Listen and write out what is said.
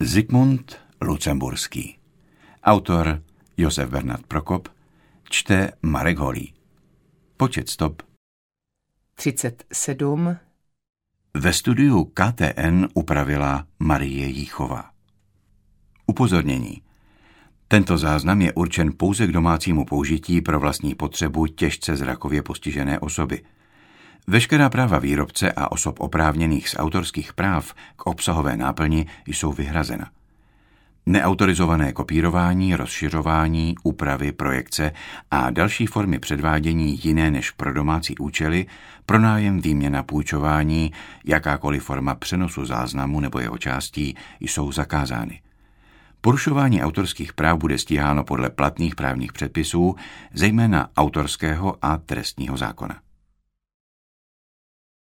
Zikmund Lucemburský. Autor Josef Bernard Prokop. Čte Marek Holý. Počet stop 37. Ve studiu KTN upravila Marie Jíchová. Upozornění. Tento záznam je určen pouze k domácímu použití pro vlastní potřebu těžce zrakově postižené osoby. Veškerá práva výrobce a osob oprávněných z autorských práv k obsahové náplni jsou vyhrazena. Neautorizované kopírování, rozšiřování, úpravy, projekce a další formy předvádění jiné než pro domácí účely, pronájem, výměna, půjčování, jakákoliv forma přenosu záznamu nebo jeho částí jsou zakázány. Porušování autorských práv bude stíháno podle platných právních předpisů, zejména autorského a trestního zákona.